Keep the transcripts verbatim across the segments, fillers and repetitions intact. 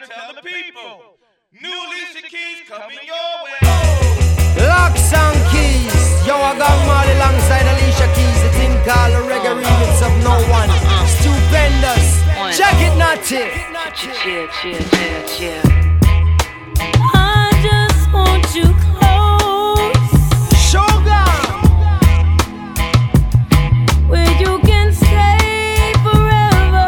tell the people. New Alicia Keys coming your way. Locks and keys. Yo, I got Marley alongside Alicia Keys. The thing called a reggae remix of No One. Stupendous. Check it, Natty. Chill, chill, chill, chill. I just want you close. Sugar. Where you can stay forever.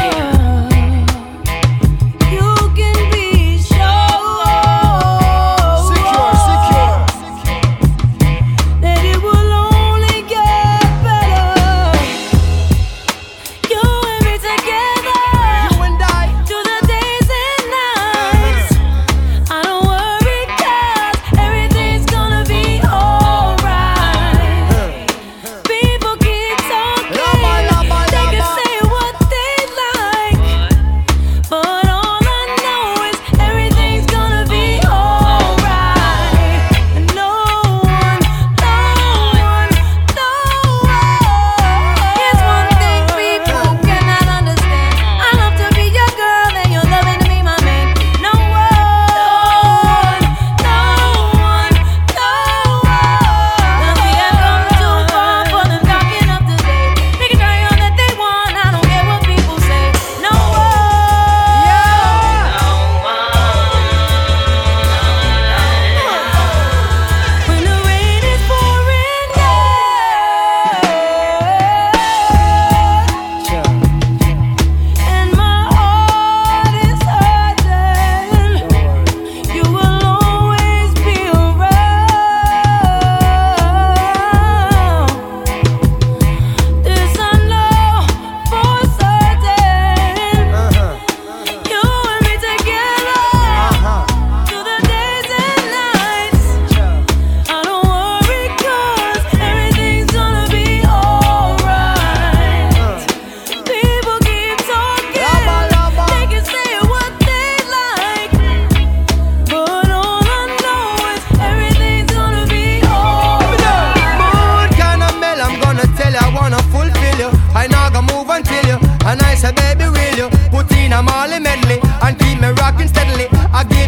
You can be sure. Secure, secure. That it will only get better. You and me together. You and I. Through the days and nights. I don't worry 'cause everything's gonna be alright. People keep talking. Lama, lama, They can lama. say what they like. But all I know is everything's gonna be alright. And no one, no one, no one. Here's one thing people cannot understand. I love to be your girl and you're loving to be my man. No one, no one, no one. Now we have come too far for them talking up today. They can try all that they want. I don't care what people say. No one, Yeah. no one. When the rain is pouring down and my heart is hurting, you will always be around. This I know for certain. Uh-huh. You and me together Uh-huh. through the days and nights. I don't worry 'cause everything's gonna be alright. People keep talking. Lama, lama. They can say what they like. But all I know is everything's gonna be alright. Mood caramel, I'm gonna tell you, I wanna fulfill you. I not gonna move until you. And I say, baby, will you put in a Marley medley and keep me rocking steadily? I give